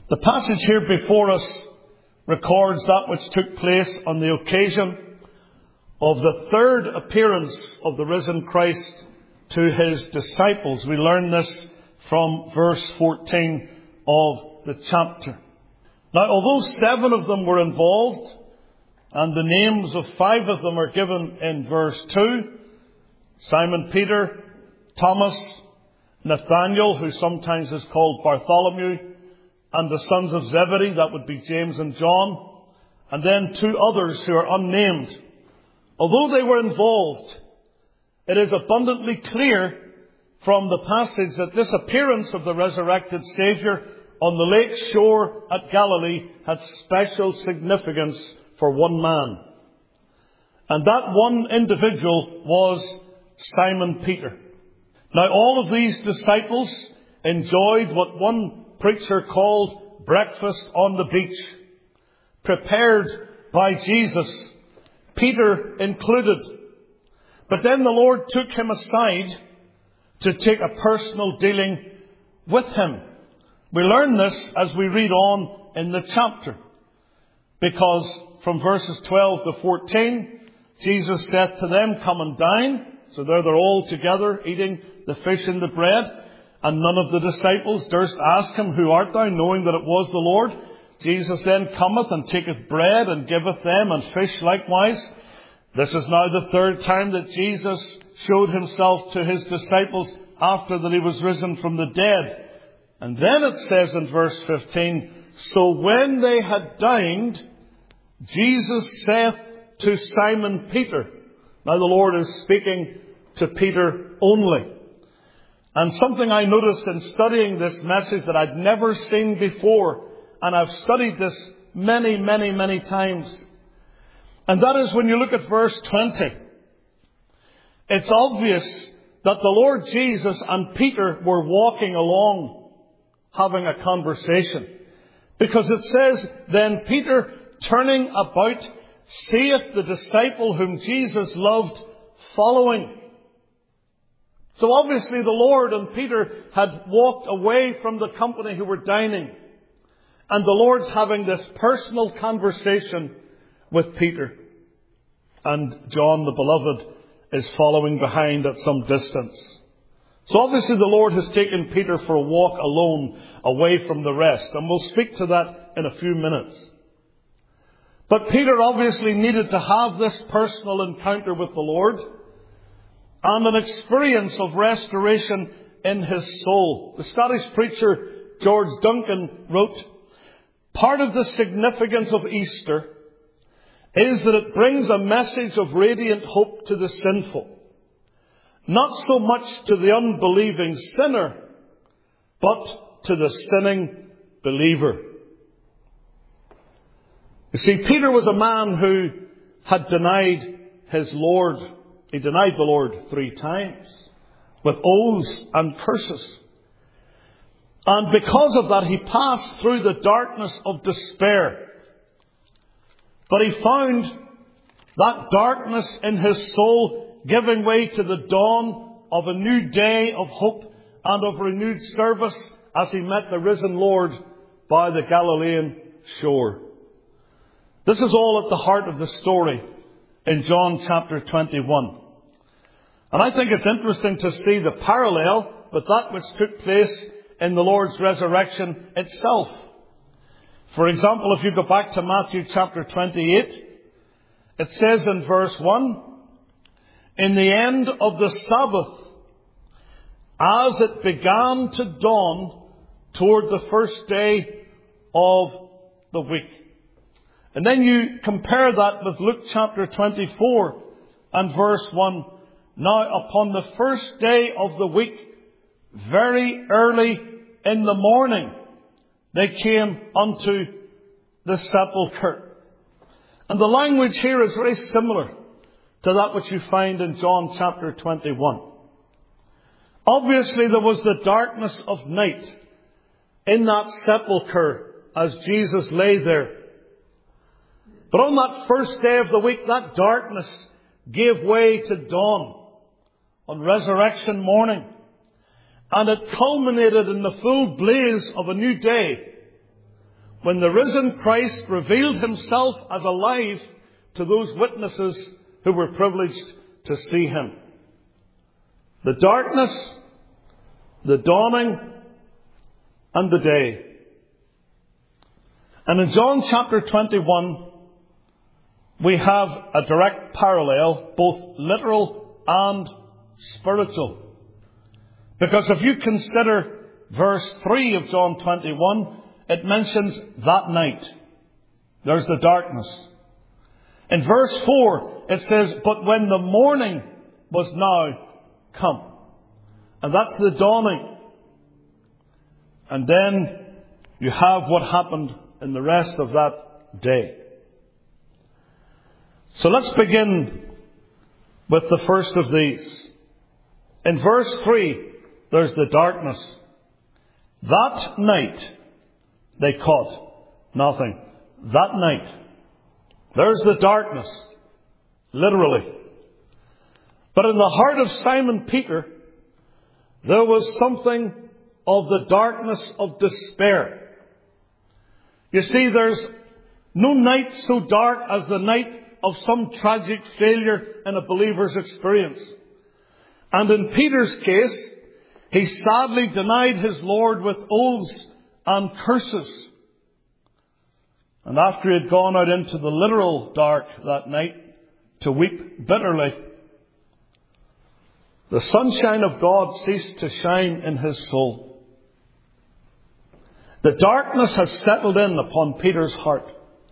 The passage here before us records that which took place on the occasion of the third appearance of the risen Christ to his disciples. We learn this from verse 14 of the chapter. Now, although 7 of them were involved, and the names of 5 of them are given in verse 2, Simon Peter, Thomas, Nathanael, who sometimes is called Bartholomew, and the sons of Zebedee, that would be James and John, and then 2 others who are unnamed. Although they were involved, it is abundantly clear from the passage that this appearance of the resurrected Saviour on the lake shore at Galilee had special significance for one man. And that one individual was Simon Peter. Now, all of these disciples enjoyed what one preacher called breakfast on the beach, prepared by Jesus, Peter included. But then the Lord took him aside to take a personal dealing with him. We learn this as we read on in the chapter, because from verses 12 to 14, Jesus said to them, "Come and dine." So there they're all together eating the fish and the bread. And none of the disciples durst ask him, "Who art thou?" knowing that it was the Lord. Jesus then cometh and taketh bread and giveth them, and fish likewise. This is now the 3rd time that Jesus showed himself to his disciples after that he was risen from the dead. And then it says in verse 15, "So when they had dined, Jesus saith to Simon Peter." Now the Lord is speaking to Peter only. And something I noticed in studying this message that I'd never seen before, and I've studied this many, many, many times. And that is when you look at verse 20. It's obvious that the Lord Jesus and Peter were walking along, having a conversation. Because it says, "Then Peter, turning about, seeth the disciple whom Jesus loved following." So obviously the Lord and Peter had walked away from the company who were dining. And the Lord's having this personal conversation with Peter. And John, the beloved, is following behind at some distance. So obviously the Lord has taken Peter for a walk alone away from the rest. And we'll speak to that in a few minutes. But Peter obviously needed to have this personal encounter with the Lord and an experience of restoration in his soul. The Scottish preacher George Duncan wrote, "Part of the significance of Easter is that it brings a message of radiant hope to the sinful. Not so much to the unbelieving sinner, but to the sinning believer." You see, Peter was a man who had denied his Lord. He denied the Lord 3 times with oaths and curses. And because of that, he passed through the darkness of despair. But he found that darkness in his soul giving way to the dawn of a new day of hope and of renewed service as he met the risen Lord by the Galilean shore. This is all at the heart of the story in John chapter 21. And I think it's interesting to see the parallel with that which took place in the Lord's resurrection itself. For example, if you go back to Matthew chapter 28, it says in verse 1, "In the end of the Sabbath, as it began to dawn toward the first day of the week." And then you compare that with Luke chapter 24 and verse 1. "Now upon the first day of the week, very early in the morning, they came unto the sepulchre." And the language here is very similar to that which you find in John chapter 21. Obviously there was the darkness of night in that sepulchre as Jesus lay there. But on that first day of the week, that darkness gave way to dawn on resurrection morning. And it culminated in the full blaze of a new day when the risen Christ revealed himself as alive to those witnesses who were privileged to see him. The darkness, the dawning, and the day. And in John chapter 21, we have a direct parallel, both literal and spiritual. Because if you consider verse 3 of John 21, it mentions that night. There's the darkness. In verse 4, it says, but when the morning was now come. And that's the dawning. And then you have what happened in the rest of that day. So let's begin with the first of these. In verse 3, there's the darkness. That night they caught nothing. That night. There's the darkness. Literally. But in the heart of Simon Peter, there was something of the darkness of despair. You see, there's no night so dark as the night of some tragic failure in a believer's experience. And in Peter's case, he sadly denied his Lord with oaths and curses. And after he had gone out into the literal dark that night to weep bitterly, the sunshine of God ceased to shine in his soul. The darkness has settled in upon Peter's heart.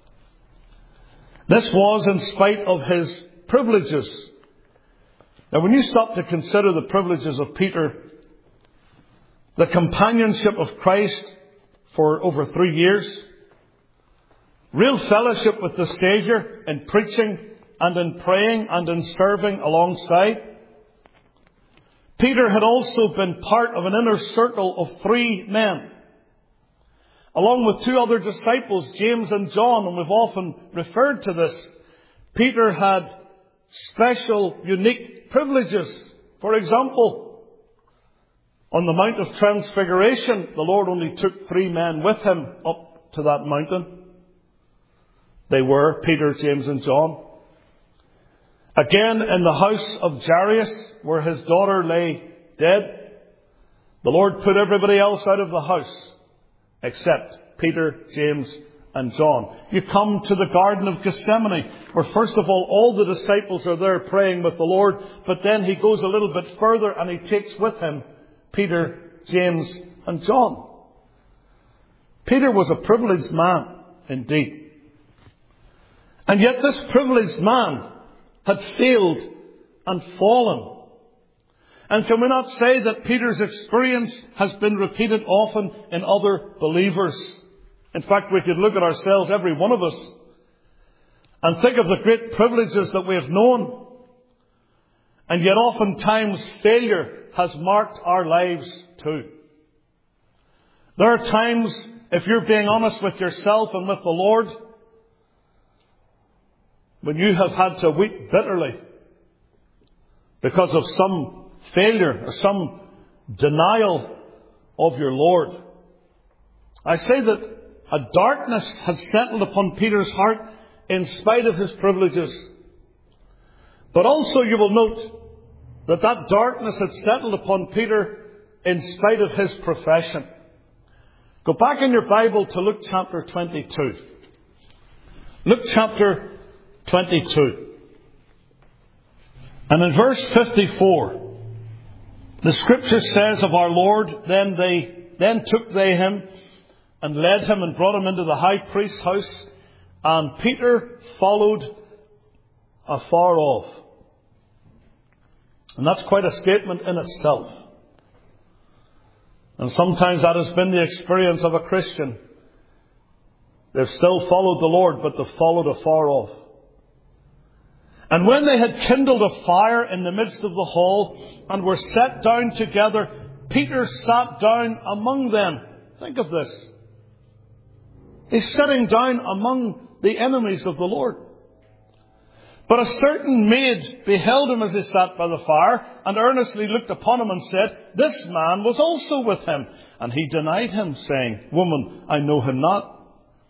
This was in spite of his privileges. Now, when you stop to consider the privileges of Peter, the companionship of Christ for over 3 years, real fellowship with the Saviour in preaching and in praying and in serving alongside. Peter had also been part of an inner circle of 3 men, along with 2 other disciples, James and John, and we've often referred to this. Peter had special, unique privileges. For example, on the Mount of Transfiguration, the Lord only took 3 men with him up to that mountain. They were Peter, James, and John. Again, in the house of Jairus, where his daughter lay dead, the Lord put everybody else out of the house except Peter, James, and John. You come to the Garden of Gethsemane, where first of all the disciples are there praying with the Lord, but then he goes a little bit further and he takes with him Peter, James, and John. Peter was a privileged man indeed. And yet this privileged man had failed and fallen. And can we not say that Peter's experience has been repeated often in other believers? In fact, we could look at ourselves, every one of us, and think of the great privileges that we have known. And yet oftentimes failure has marked our lives too. There are times, if you're being honest with yourself and with the Lord, when you have had to weep bitterly because of some failure or some denial of your Lord. I say that a darkness had settled upon Peter's heart in spite of his privileges. But also you will note that that darkness had settled upon Peter in spite of his profession. Go back in your Bible to Luke chapter 22. Luke chapter 22. And in verse 54, the scripture says of our Lord, Then took they him and led him and brought him into the high priest's house, and Peter followed afar off. And that's quite a statement in itself. And sometimes that has been the experience of a Christian. They've still followed the Lord, but they've followed afar off. And when they had kindled a fire in the midst of the hall and were set down together, Peter sat down among them. Think of this. He's sitting down among the enemies of the Lord. But a certain maid beheld him as he sat by the fire, and earnestly looked upon him and said, This man was also with him. And he denied him, saying, Woman, I know him not.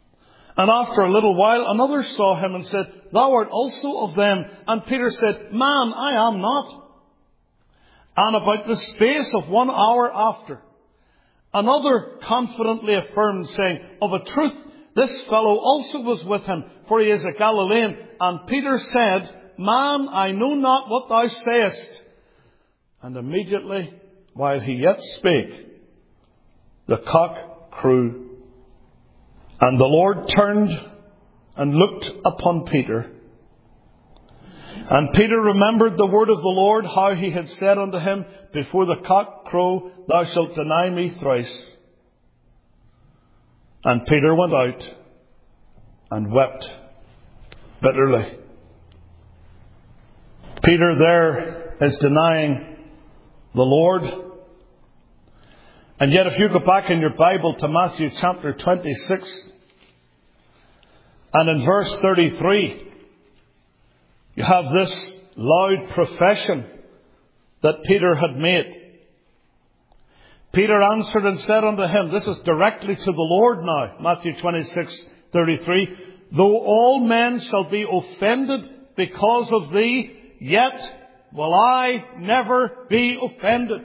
And after a little while, another saw him and said, Thou art also of them. And Peter said, Man, I am not. And about the space of 1 hour after, another confidently affirmed, saying, Of a truth, this fellow also was with him, for he is a Galilean. And Peter said, Man, I know not what thou sayest. And immediately, while he yet spake, the cock crew. And the Lord turned and looked upon Peter. And Peter remembered the word of the Lord, how he had said unto him, Before the cock crow, thou shalt deny me thrice. And Peter went out and wept bitterly. Peter there is denying the Lord. And yet if you go back in your Bible to Matthew chapter 26, and in verse 33, you have this loud profession that Peter had made. Peter answered and said unto him, this is directly to the Lord now, Matthew 26:33, Though all men shall be offended because of thee, yet will I never be offended.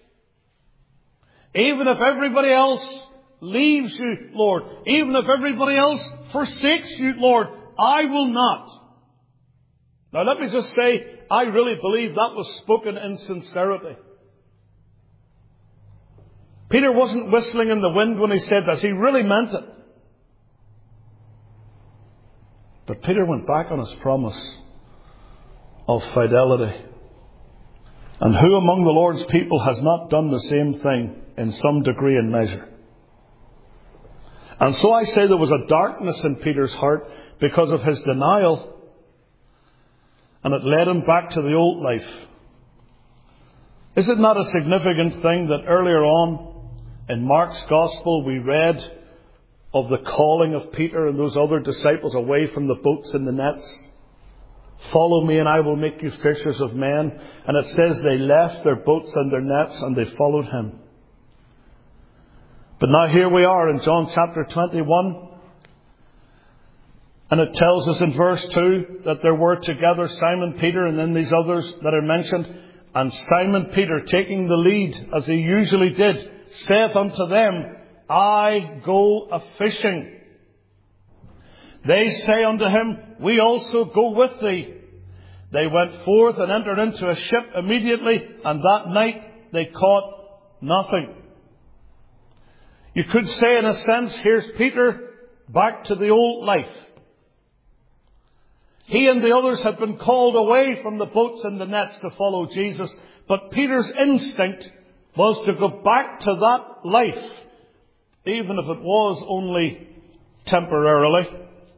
Even if everybody else leaves you, Lord, even if everybody else forsakes you, Lord, I will not. Now let me just say, I really believe that was spoken in sincerity. Peter wasn't whistling in the wind when he said this. He really meant it. But Peter went back on his promise of fidelity. And who among the Lord's people has not done the same thing in some degree and measure? And so I say there was a darkness in Peter's heart because of his denial. And it led him back to the old life. Is it not a significant thing that earlier on in Mark's Gospel we read of the calling of Peter and those other disciples away from the boats and the nets? Follow me and I will make you fishers of men. And it says they left their boats and their nets and they followed him. But now here we are in John chapter 21. And it tells us in verse 2 that there were together Simon Peter and then these others that are mentioned. And Simon Peter, taking the lead as he usually did, saith unto them, I go a-fishing. They say unto him, We also go with thee. They went forth and entered into a ship immediately, and that night they caught nothing. You could say in a sense, here's Peter back to the old life. He and the others had been called away from the boats and the nets to follow Jesus. But Peter's instinct was to go back to that life, even if it was only temporarily.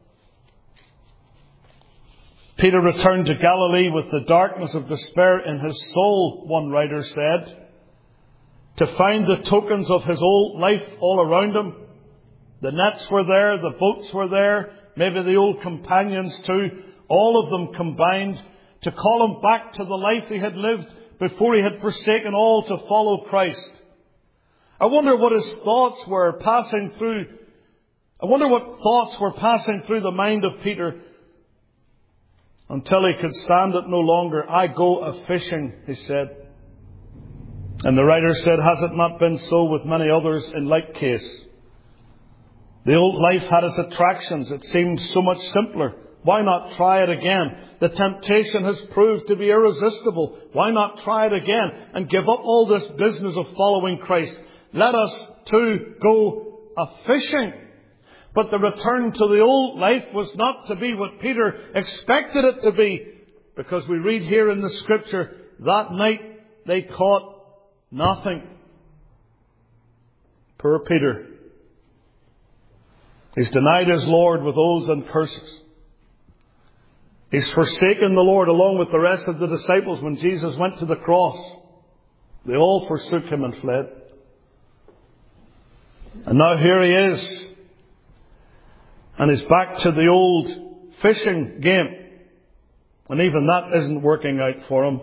Peter returned to Galilee with the darkness of despair in his soul, one writer said, to find the tokens of his old life all around him. The nets were there, the boats were there, maybe the old companions too, all of them combined to call him back to the life he had lived before he had forsaken all to follow Christ. I wonder what his thoughts were passing through. I wonder what thoughts were passing through the mind of Peter until he could stand it no longer. I go a-fishing, he said. And the writer said, has it not been so with many others in like case? The old life had its attractions. It seemed so much simpler. Why not try it again? The temptation has proved to be irresistible. Why not try it again and give up all this business of following Christ? Let us too go a-fishing. But the return to the old life was not to be what Peter expected it to be. Because we read here in the scripture, that night they caught nothing. Poor Peter. He's denied his Lord with oaths and curses. He's forsaken the Lord along with the rest of the disciples when Jesus went to the cross. They all forsook him and fled. And now here he is. And he's back to the old fishing game. And even that isn't working out for him.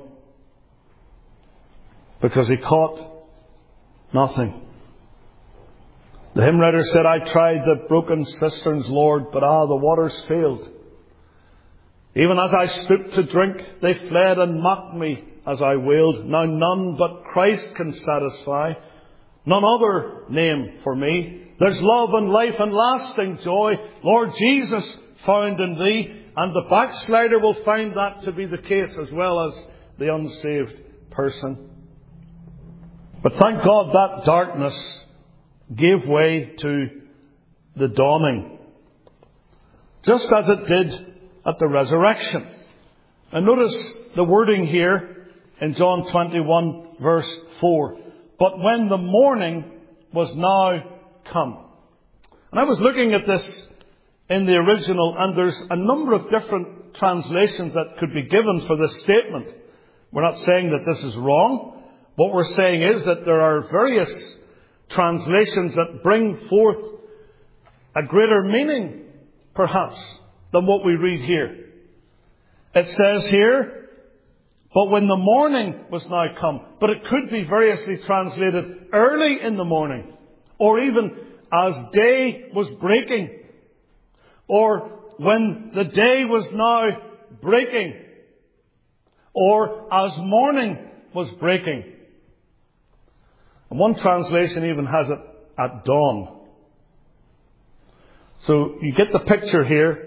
Because he caught nothing. The hymn writer said, I tried the broken cisterns, Lord, but the waters failed. Even as I stooped to drink, they fled and mocked me as I wailed. Now none but Christ can satisfy, none other name for me. There's love and life and lasting joy, Lord Jesus, found in Thee. And the backslider will find that to be the case, as well as the unsaved person. But thank God that darkness gave way to the dawning, just as it did at the resurrection. And notice the wording here in John 21 verse 4. But when the morning was now come. And I was looking at this in the original, and there's a number of different translations that could be given for this statement. We're not saying that this is wrong. What we're saying is that there are various translations that bring forth a greater meaning, perhaps, than what we read here. It says here, but when the morning was now come. But it could be variously translated early in the morning, or even as day was breaking, or when the day was now breaking, or as morning was breaking. And one translation even has it at dawn. So you get the picture here.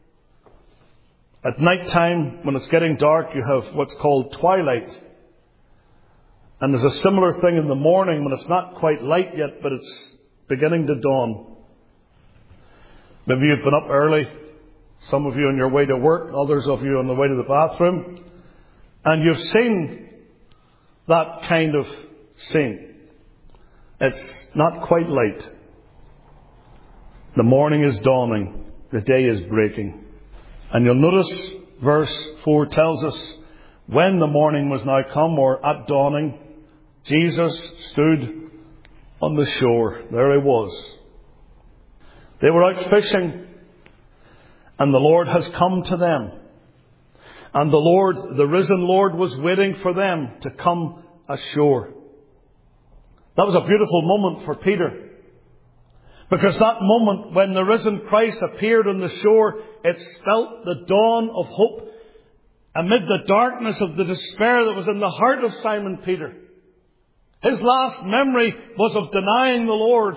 At night time, when it's getting dark, you have what's called twilight. And there's a similar thing in the morning when it's not quite light yet, but it's beginning to dawn. Maybe you've been up early. Some of you on your way to work, others of you on the way to the bathroom. And you've seen that kind of scene. It's not quite light. The morning is dawning. The day is breaking. And you'll notice verse 4 tells us, when the morning was now come, or at dawning, Jesus stood on the shore. There He was. They were out fishing, and the Lord has come to them. And the Lord, the risen Lord, was waiting for them to come ashore. That was a beautiful moment for Peter. Because that moment when the risen Christ appeared on the shore, it spelt the dawn of hope amid the darkness of the despair that was in the heart of Simon Peter. His last memory was of denying the Lord.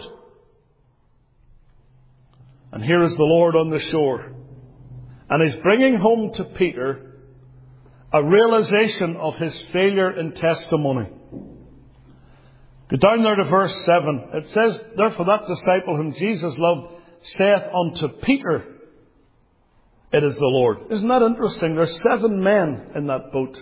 And here is the Lord on the shore. And He's bringing home to Peter a realization of his failure in testimony. Go down there to verse 7. It says, therefore that disciple whom Jesus loved saith unto Peter, it is the Lord. Isn't that interesting? There's 7 men in that boat.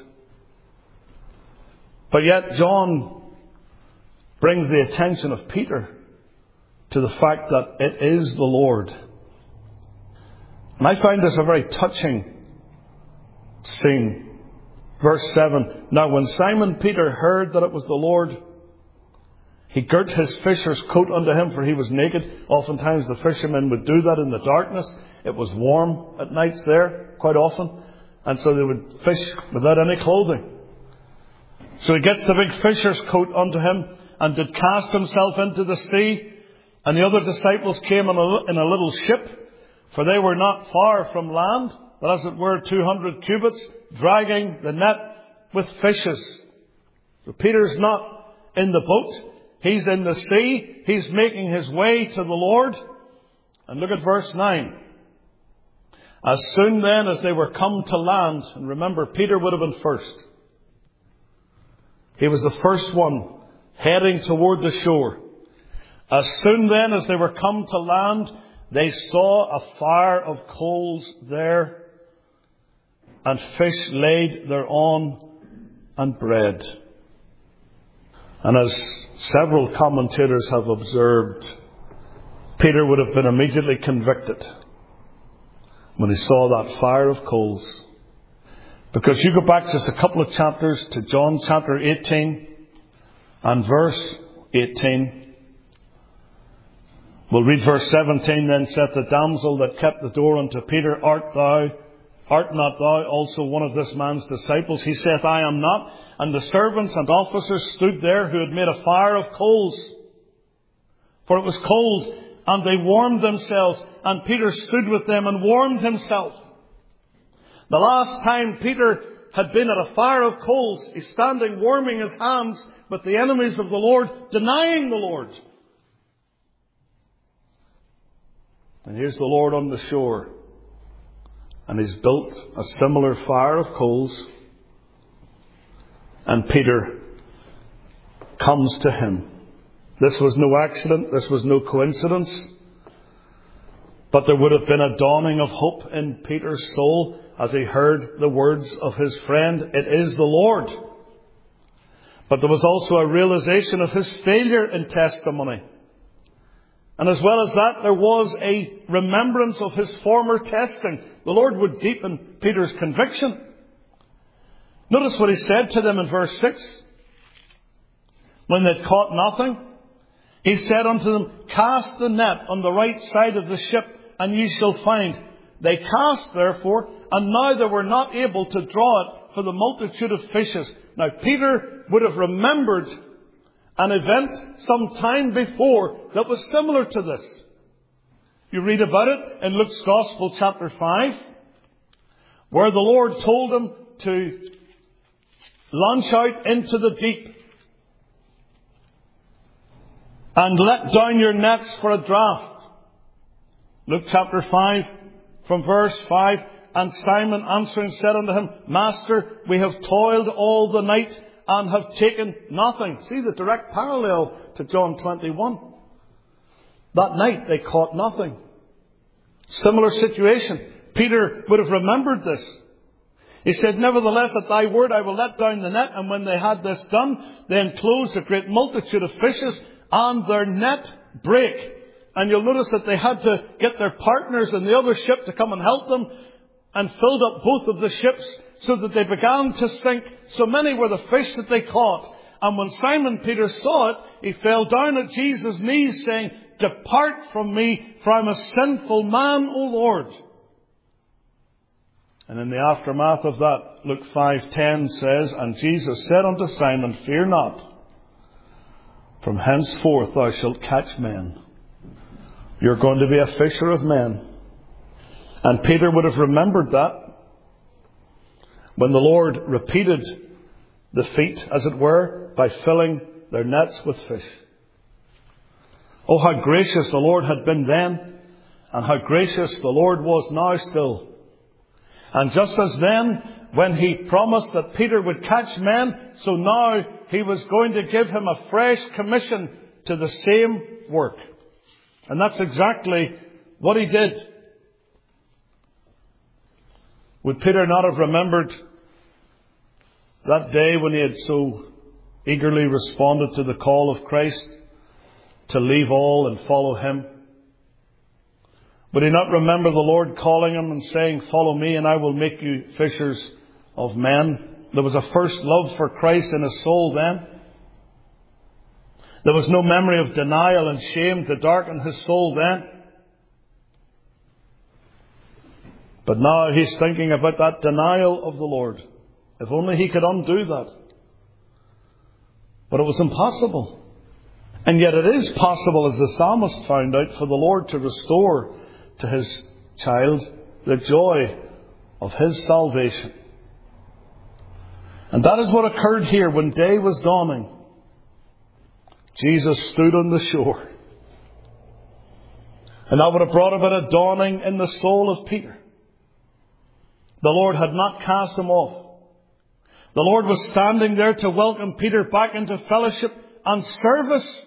But yet John brings the attention of Peter to the fact that it is the Lord. And I find this a very touching scene. Verse 7. Now when Simon Peter heard that it was the Lord, he girt his fisher's coat unto him, for he was naked. Oftentimes the fishermen would do that in the darkness. It was warm at nights there, quite often. And so they would fish without any clothing. So he gets the big fisher's coat unto him, and did cast himself into the sea. And the other disciples came in a little ship, for they were not far from land, but as it were 200 cubits, dragging the net with fishes. So Peter's not in the boat. He's in the sea. He's making his way to the Lord. And look at verse 9. As soon then as they were come to land, and remember, Peter would have been first. He was the first one heading toward the shore. As soon then as they were come to land, they saw a fire of coals there, and fish laid thereon, and bread. And as several commentators have observed, Peter would have been immediately convicted when he saw that fire of coals. Because you go back just a couple of chapters to John chapter 18 and verse 18. We'll read verse 17. Then saith the damsel that kept the door unto Peter, Art not thou also one of this man's disciples? He saith, I am not. And the servants and officers stood there, who had made a fire of coals, for it was cold, and they warmed themselves, and Peter stood with them and warmed himself. The last time Peter had been at a fire of coals, he's standing warming his hands with the enemies of the Lord, denying the Lord. And here's the Lord on the shore, and he's built a similar fire of coals, and Peter comes to him. This was no accident, this was no coincidence, but there would have been a dawning of hope in Peter's soul as he heard the words of his friend, "It is the Lord." But there was also a realization of his failure in testimony. And as well as that, there was a remembrance of his former testing. The Lord would deepen Peter's conviction. Notice what he said to them in verse 6. When they'd caught nothing, he said unto them, "Cast the net on the right side of the ship, and ye shall find." They cast, therefore, and now they were not able to draw it for the multitude of fishes. Now, Peter would have remembered an event some time before that was similar to this. You read about it in Luke's Gospel, chapter 5, where the Lord told him to launch out into the deep and let down your nets for a draught. Luke chapter 5, from verse 5, "And Simon answering said unto him, Master, we have toiled all the night and have taken nothing." See the direct parallel to John 21. That night they caught nothing. Similar situation. Peter would have remembered this. He said, "Nevertheless, at thy word I will let down the net." And when they had this done, they enclosed a great multitude of fishes, and their net brake. And you'll notice that they had to get their partners in the other ship to come and help them, and filled up both of the ships so that they began to sink. So many were the fish that they caught. And when Simon Peter saw it, he fell down at Jesus' knees, saying, "Depart from me, for I am a sinful man, O Lord." And in the aftermath of that, Luke 5:10 says, "And Jesus said unto Simon, Fear not, from henceforth thou shalt catch men." You're going to be a fisher of men. And Peter would have remembered that when the Lord repeated the feat, as it were, by filling their nets with fish. Oh, how gracious the Lord had been then, and how gracious the Lord was now still. And just as then, when he promised that Peter would catch men, so now he was going to give him a fresh commission to the same work. And that's exactly what he did. Would Peter not have remembered that day when he had so eagerly responded to the call of Christ to leave all and follow him? Would he not remember the Lord calling him and saying, "Follow me and I will make you fishers of men"? There was a first love for Christ in his soul then. There was no memory of denial and shame to darken his soul then. But now he's thinking about that denial of the Lord. If only he could undo that. But it was impossible. And yet it is possible, as the psalmist found out, for the Lord to restore to his child the joy of his salvation. And that is what occurred here when day was dawning. Jesus stood on the shore. And that would have brought about a dawning in the soul of Peter. The Lord had not cast him off. The Lord was standing there to welcome Peter back into fellowship and service.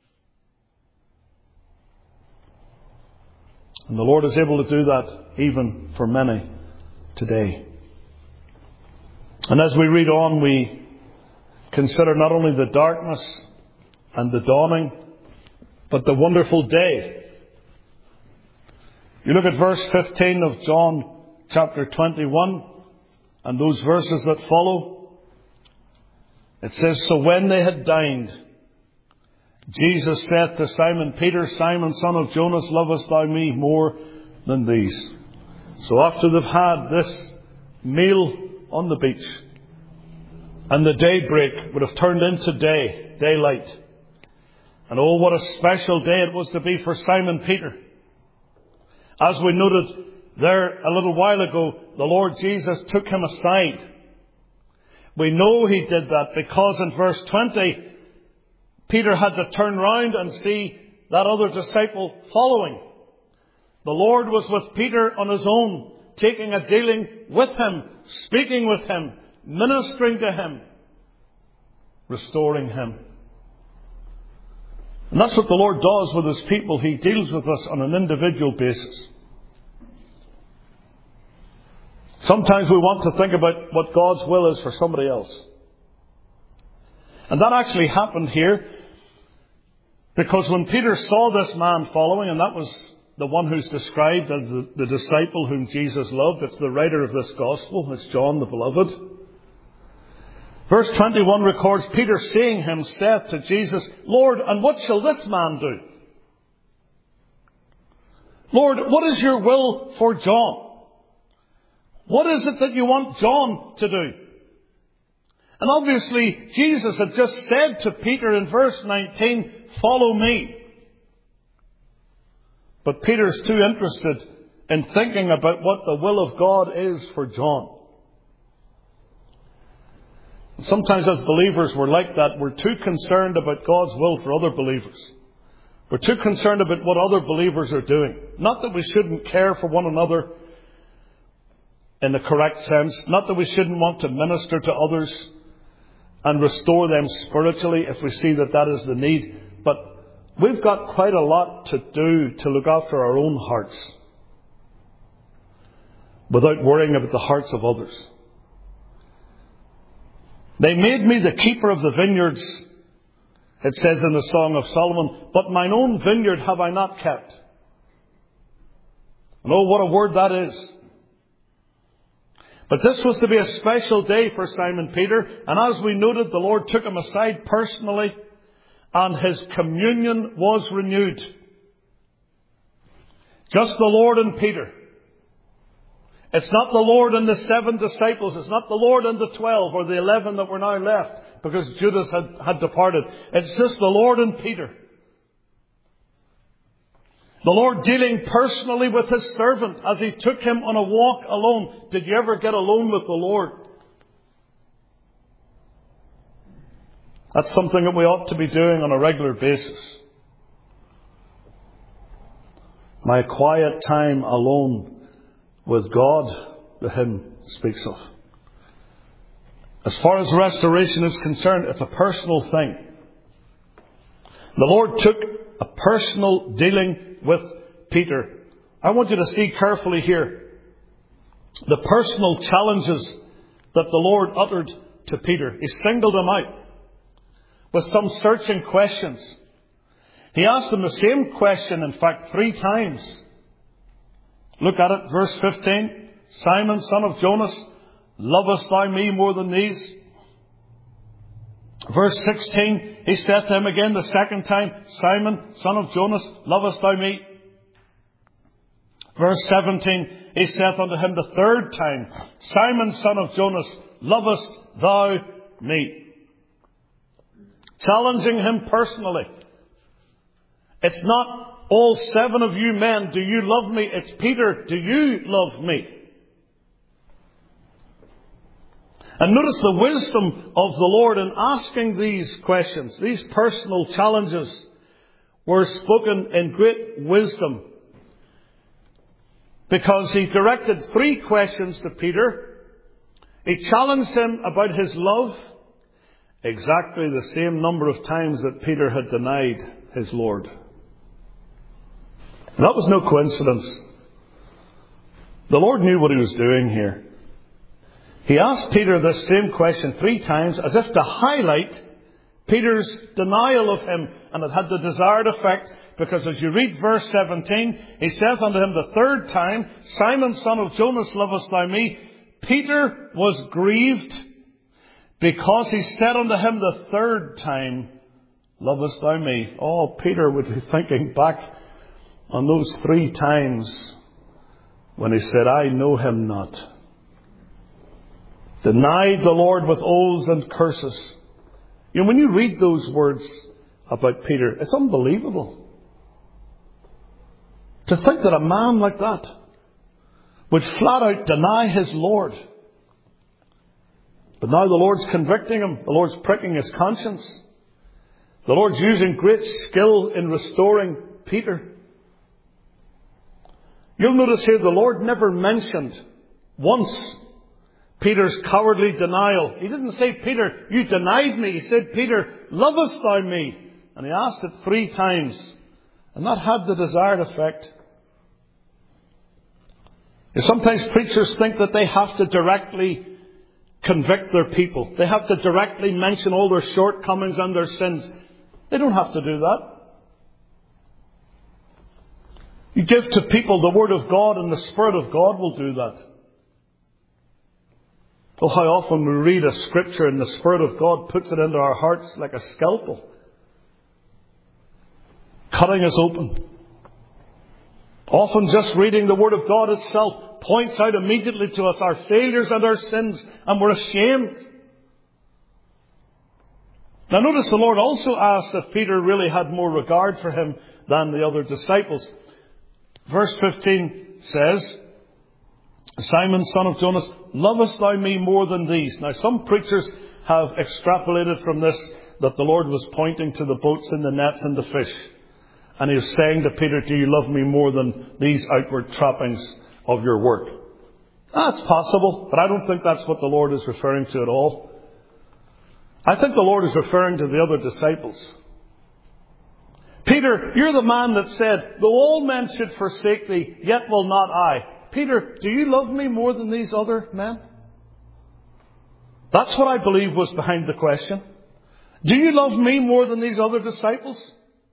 And the Lord is able to do that even for many today. And as we read on, we consider not only the darkness and the dawning, but the wonderful day. You look at verse 15 of John chapter 21 and those verses that follow. It says, "So when they had dined, Jesus said to Simon Peter, Simon, son of Jonas, lovest thou me more than these?" So after they've had this meal on the beach, and the daybreak would have turned into daylight, And oh, what a special day it was to be for Simon Peter. As we noted there a little while ago, the Lord Jesus took him aside. We know he did that because in verse 20, Peter had to turn round and see that other disciple following. The Lord was with Peter on his own, taking a dealing with him, speaking with him, ministering to him, restoring him. And that's what the Lord does with his people. He deals with us on an individual basis. Sometimes we want to think about what God's will is for somebody else. And that actually happened here, because when Peter saw this man following, and that was the one who's described as the disciple whom Jesus loved, it's the writer of this gospel, it's John the Beloved. Verse 21 records, Peter seeing him said to Jesus, Lord, and what shall this man do? Lord, what is your will for John? What is it that you want John to do? And obviously, Jesus had just said to Peter in verse 19, follow me. But Peter's too interested in thinking about what the will of God is for John. Sometimes as believers we're like that. We're too concerned about God's will for other believers. We're too concerned about what other believers are doing. Not that we shouldn't care for one another in the correct sense. Not that we shouldn't want to minister to others and restore them spiritually if we see that that is the need. But we've got quite a lot to do to look after our own hearts without worrying about the hearts of others. They made me the keeper of the vineyards, it says in the Song of Solomon, but mine own vineyard have I not kept. And oh, what a word that is. But this was to be a special day for Simon Peter. And as we noted, the Lord took him aside personally and his communion was renewed. Just the Lord and Peter. It's not the Lord and the 7 disciples. It's not the Lord and the 12 or the 11 that were now left because Judas had departed. It's just the Lord and Peter. The Lord dealing personally with his servant as he took him on a walk alone. Did you ever get alone with the Lord? That's something that we ought to be doing on a regular basis. My quiet time alone with God, the hymn speaks of. As far as restoration is concerned, it's a personal thing. The Lord took a personal dealing with Peter. I want you to see carefully here the personal challenges that the Lord uttered to Peter. He singled him out with some searching questions. He asked him the same question, in fact, 3 times. Look at it, verse 15. Simon, son of Jonas, lovest thou me more than these? Verse 16, he said to him again the second time, Simon, son of Jonas, lovest thou me? Verse 17, he saith unto him the third time, Simon, son of Jonas, lovest thou me? Challenging him personally. It's not all 7 of you men, do you love me? It's Peter, do you love me? And notice the wisdom of the Lord in asking these questions. These personal challenges were spoken in great wisdom. Because he directed 3 questions to Peter. He challenged him about his love. Exactly the same number of times that Peter had denied his Lord. And that was no coincidence. The Lord knew what he was doing here. He asked Peter this same question 3 times as if to highlight Peter's denial of him. And it had the desired effect, because as you read verse 17, he saith unto him the third time, Simon, son of Jonas, lovest thou me? Peter was grieved because he said unto him the third time, lovest thou me? Oh, Peter would be thinking back on those 3 times when he said, I know him not. Denied the Lord with oaths and curses. You know, when you read those words, about Peter. It's unbelievable to think that a man like that would flat out deny his Lord. But now the Lord's convicting him. The Lord's pricking his conscience. The Lord's using great skill in restoring Peter. You'll notice here the Lord never mentioned once Peter's cowardly denial. He didn't say, Peter, you denied me. He said, Peter, lovest thou me? And he asked it 3 times. And that had the desired effect. And sometimes preachers think that they have to directly convict their people. They have to directly mention all their shortcomings and their sins. They don't have to do that. You give to people the Word of God, and the Spirit of God will do that. Oh, how often we read a scripture and the Spirit of God puts it into our hearts like a scalpel, cutting us open. Often just reading the Word of God itself points out immediately to us our failures and our sins, and we're ashamed. Now notice the Lord also asked if Peter really had more regard for him than the other disciples. Verse 15 says, Simon, son of Jonas, lovest thou me more than these? Now some preachers have extrapolated from this that the Lord was pointing to the boats and the nets and the fish. And he was saying to Peter, do you love me more than these outward trappings of your work? That's possible, but I don't think that's what the Lord is referring to at all. I think the Lord is referring to the other disciples. Peter, you're the man that said, though all men should forsake thee, yet will not I. Peter, do you love me more than these other men? That's what I believe was behind the question. Do you love me more than these other disciples?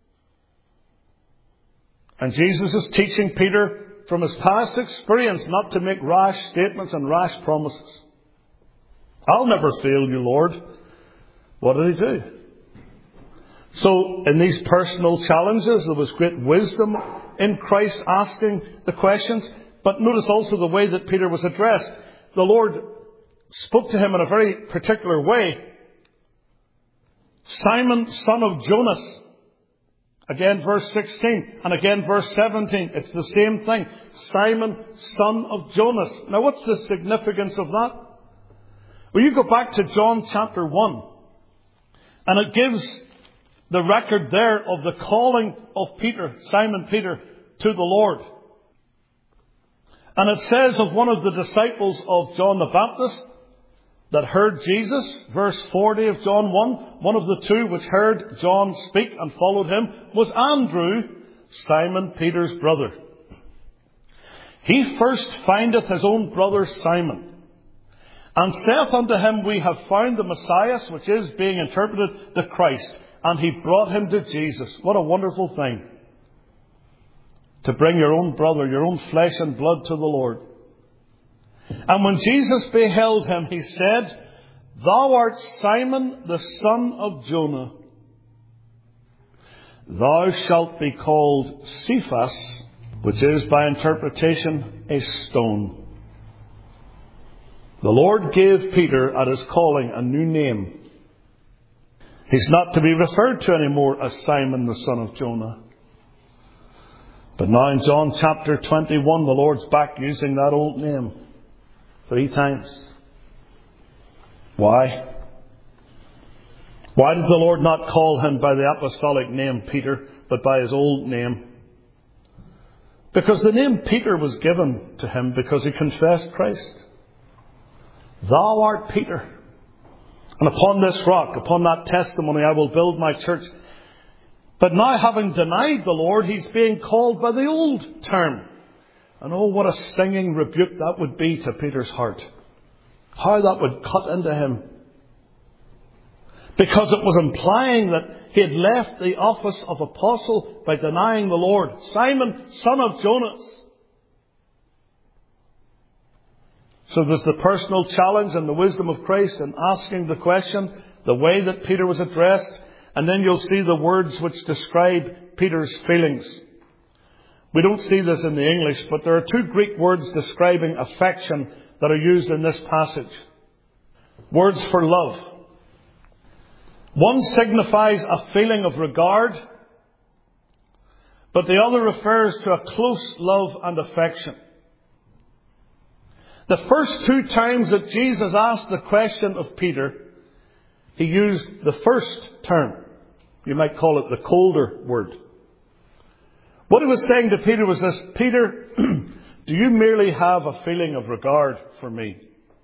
And Jesus is teaching Peter from his past experience not to make rash statements and rash promises. I'll never fail you, Lord. What did he do? So in these personal challenges, there was great wisdom in Christ asking the questions. But notice also the way that Peter was addressed. The Lord spoke to him in a very particular way. Simon, son of Jonas. Again, verse 16. And again, verse 17. It's the same thing. Simon, son of Jonas. Now, what's the significance of that? Well, you go back to John chapter 1. And it gives the record there of the calling of Peter, Simon Peter, to the Lord. And it says of one of the disciples of John the Baptist that heard Jesus, verse 40 of John 1, one of the 2 which heard John speak and followed him was Andrew, Simon Peter's brother. He first findeth his own brother Simon, and saith unto him, we have found the Messiah, which is being interpreted the Christ. And he brought him to Jesus. What a wonderful thing. To bring your own brother, your own flesh and blood to the Lord. And when Jesus beheld him, he said, thou art Simon, the son of Jonah. Thou shalt be called Cephas, which is by interpretation a stone. The Lord gave Peter at his calling a new name. He's not to be referred to anymore as Simon, the son of Jonah. But now in John chapter 21, the Lord's back using that old name 3 times. Why? Why did the Lord not call him by the apostolic name Peter, but by his old name? Because the name Peter was given to him because he confessed Christ. Thou art Peter. And upon this rock, upon that testimony, I will build my church. But now, having denied the Lord, he's being called by the old term. And oh, what a stinging rebuke that would be to Peter's heart. How that would cut into him. Because it was implying that he had left the office of apostle by denying the Lord. Simon, son of Jonas. So there's the personal challenge and the wisdom of Christ in asking the question, the way that Peter was addressed, and then you'll see the words which describe Peter's feelings. We don't see this in the English, but there are 2 Greek words describing affection that are used in this passage. Words for love. One signifies a feeling of regard, but the other refers to a close love and affection. The first two times that Jesus asked the question of Peter, he used the first term. You might call it the colder word. What he was saying to Peter was this: Peter, do you merely have a feeling of regard for me?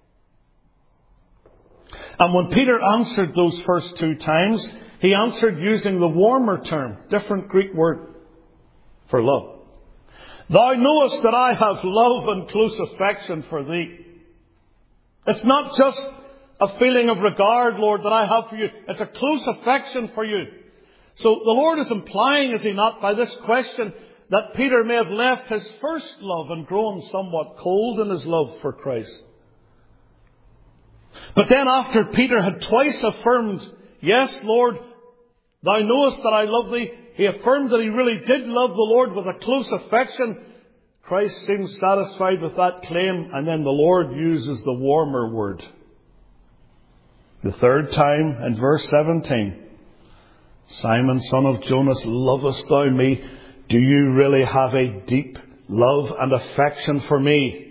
And when Peter answered those first two times, he answered using the warmer term, different Greek word for love. Thou knowest that I have love and close affection for thee. It's not just a feeling of regard, Lord, that I have for you. It's a close affection for you. So the Lord is implying, is he not, by this question, that Peter may have left his first love and grown somewhat cold in his love for Christ. But then after Peter had twice affirmed, yes, Lord, thou knowest that I love thee, he affirmed that he really did love the Lord with a close affection. Christ seems satisfied with that claim, and then the Lord uses the warmer word. The third time in verse 17, Simon, son of Jonas, lovest thou me? Do you really have a deep love and affection for me?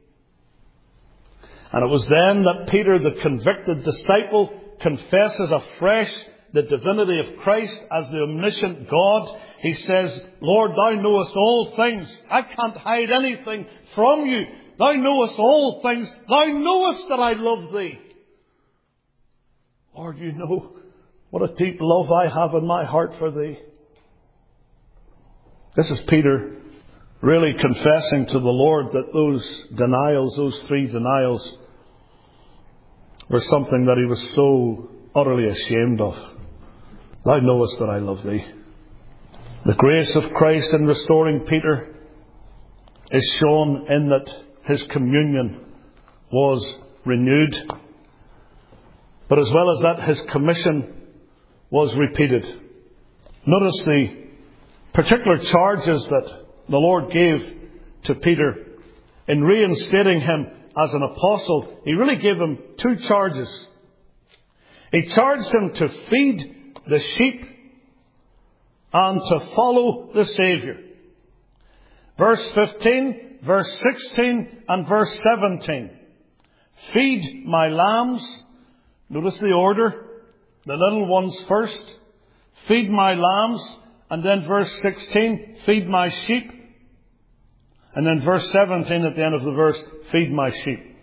And it was then that Peter, the convicted disciple, confesses afresh the divinity of Christ as the omniscient God. He says, Lord, thou knowest all things. I can't hide anything from you. Thou knowest all things. Thou knowest that I love thee. Lord, you know what a deep love I have in my heart for thee. This is Peter really confessing to the Lord that those denials, those three denials, were something that he was so utterly ashamed of. Thou knowest that I love thee. The grace of Christ in restoring Peter is shown in that his communion was renewed, but as well as that, his commission was repeated. Notice the particular charges that the Lord gave to Peter in reinstating him as an apostle. He really gave him two charges. He charged him to feed the sheep and to follow the Saviour. Verse 15, verse 16 and verse 17. Feed my lambs. Notice the order. The little ones first. Feed my lambs. And then verse 16, feed my sheep. And then verse 17 at the end of the verse, feed my sheep.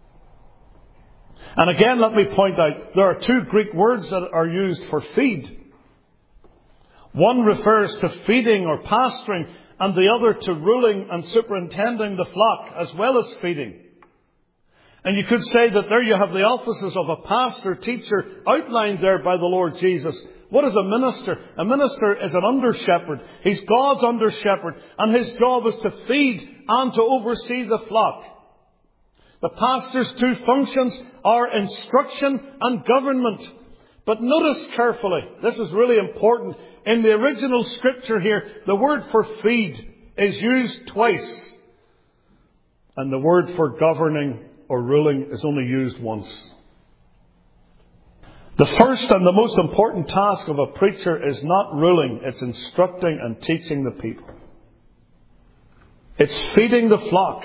And again, let me point out, there are two Greek words that are used for feed. One refers to feeding or pasturing, and the other to ruling and superintending the flock, as well as feeding. And you could say that there you have the offices of a pastor, teacher, outlined there by the Lord Jesus. What is a minister? A minister is an under-shepherd. He's God's under-shepherd, and his job is to feed and to oversee the flock. The pastor's two functions are instruction and government. But notice carefully, this is really important. In the original scripture here, the word for feed is used twice. And the word for governing or ruling is only used once. The first and the most important task of a preacher is not ruling, it's instructing and teaching the people. It's feeding the flock.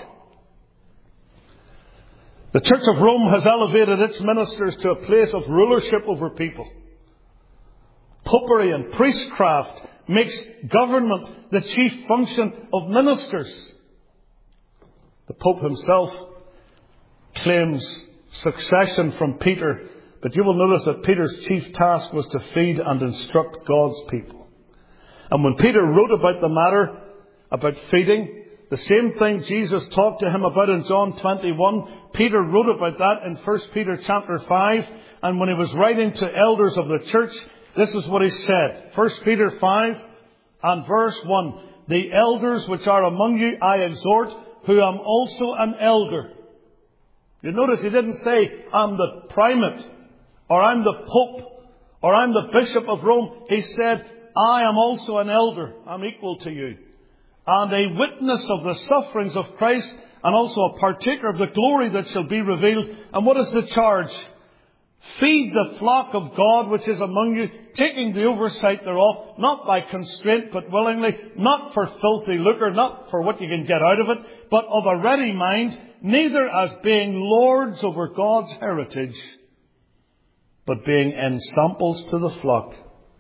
The Church of Rome has elevated its ministers to a place of rulership over people. Popery and priestcraft makes government the chief function of ministers. The Pope himself claims succession from Peter, but you will notice that Peter's chief task was to feed and instruct God's people. And when Peter wrote about the matter, about feeding, the same thing Jesus talked to him about in John 21, Peter wrote about that in 1 Peter chapter 5. And when he was writing to elders of the church, this is what he said. 1 Peter 5 and verse 1. The elders which are among you I exhort, who am also an elder. You notice he didn't say, I'm the primate, or I'm the pope, or I'm the bishop of Rome. He said, I am also an elder. I'm equal to you. And a witness of the sufferings of Christ, and also a partaker of the glory that shall be revealed. And what is the charge? Feed the flock of God which is among you, taking the oversight thereof, not by constraint but willingly, not for filthy lucre, not for what you can get out of it, but of a ready mind, neither as being lords over God's heritage, but being ensamples to the flock,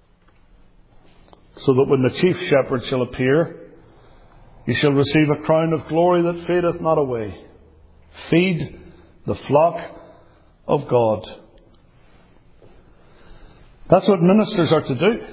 so that when the chief shepherd shall appear, you shall receive a crown of glory that fadeth not away. Feed the flock of God. That's what ministers are to do.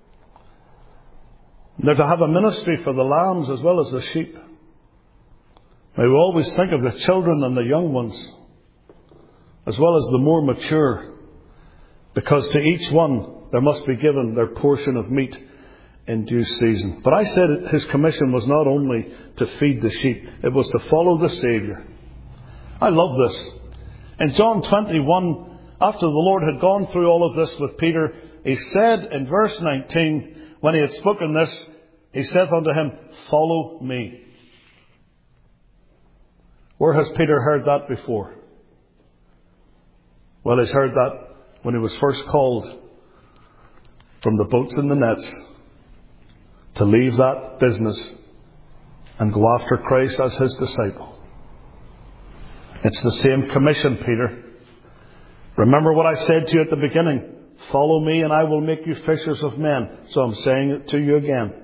They're to have a ministry for the lambs as well as the sheep. May we always think of the children and the young ones, as well as the more mature, because to each one there must be given their portion of meat in due season. But I said his commission was not only to feed the sheep, it was to follow the Saviour. I love this. In John 21, after the Lord had gone through all of this with Peter, he said in verse 19, when he had spoken this, he said unto him, "Follow me." Where has Peter heard that before? Well, he's heard that when he was first called from the boats and the nets to leave that business and go after Christ as his disciple. It's the same commission, Peter. Remember what I said to you at the beginning. Follow me and I will make you fishers of men. So I'm saying it to you again.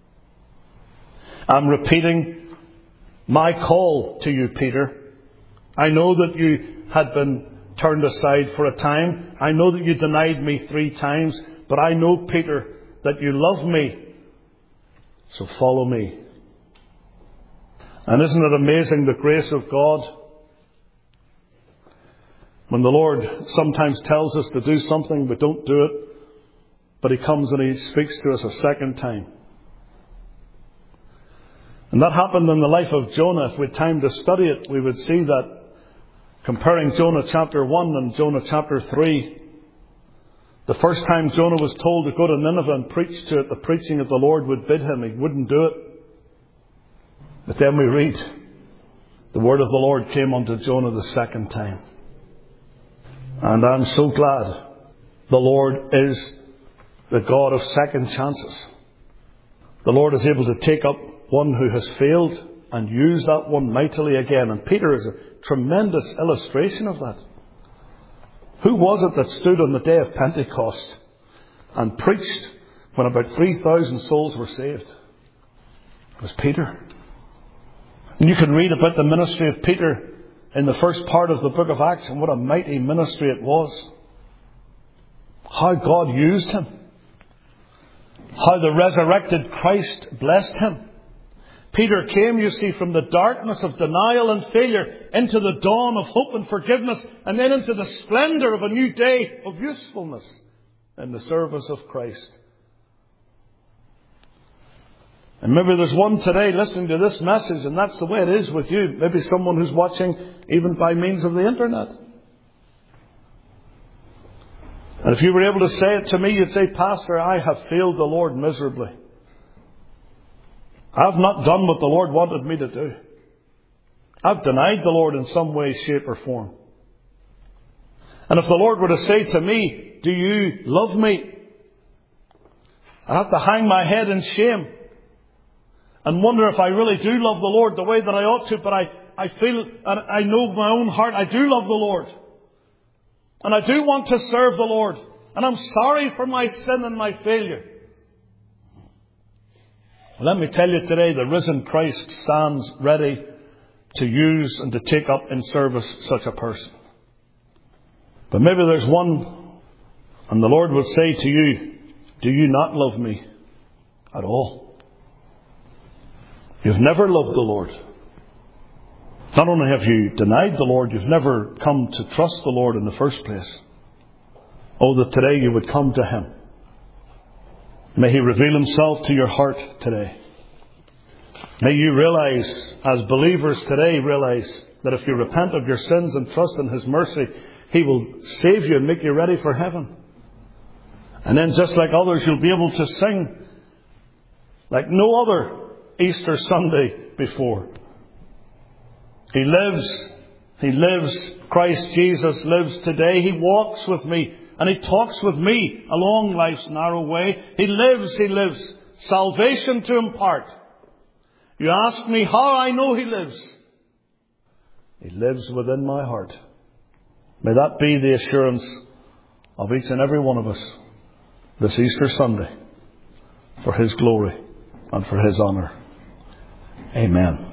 I'm repeating my call to you, Peter. I know that you had been turned aside for a time. I know that you denied me 3 times. But I know, Peter, that you love me. So follow me. And isn't it amazing, the grace of God? When the Lord sometimes tells us to do something, we don't do it. But He comes and He speaks to us a second time. And that happened in the life of Jonah. If we had time to study it, we would see that, comparing Jonah chapter 1 and Jonah chapter 3. The first time Jonah was told to go to Nineveh and preach to it, the preaching of the Lord would bid him. He wouldn't do it. But then we read, the word of the Lord came unto Jonah the second time. And I'm so glad the Lord is the God of second chances. The Lord is able to take up one who has failed and use that one mightily again. And Peter is a tremendous illustration of that. Who was it that stood on the day of Pentecost and preached when about 3,000 souls were saved? It was Peter. And you can read about the ministry of Peter in the first part of the book of Acts, and what a mighty ministry it was. How God used him. How the resurrected Christ blessed him. Peter came, you see, from the darkness of denial and failure into the dawn of hope and forgiveness, and then into the splendour of a new day of usefulness in the service of Christ. And maybe there's one today listening to this message, and that's the way it is with you. Maybe someone who's watching even by means of the internet. And if you were able to say it to me, you'd say, "Pastor, I have failed the Lord miserably. I've not done what the Lord wanted me to do. I've denied the Lord in some way, shape or form." And if the Lord were to say to me, "Do you love me?" I'd have to hang my head in shame and wonder if I really do love the Lord the way that I ought to. But I feel, and I know in my own heart, I do love the Lord. And I do want to serve the Lord. And I'm sorry for my sin and my failure. Let me tell you today, the risen Christ stands ready to use and to take up in service such a person. But maybe there's one, and the Lord would say to you, "Do you not love me at all?" You've never loved the Lord. Not only have you denied the Lord, you've never come to trust the Lord in the first place. Oh, that today you would come to Him. May He reveal Himself to your heart today. May you realize, as believers today, realize that if you repent of your sins and trust in His mercy, He will save you and make you ready for heaven. And then, just like others, you'll be able to sing like no other Easter Sunday before. He lives, He lives. Christ Jesus lives today. He walks with me and He talks with me along life's narrow way. He lives. He lives. Salvation to impart. You ask me how I know He lives. He lives within my heart. May that be the assurance of each and every one of us this Easter Sunday, for His glory and for His honour. Amen.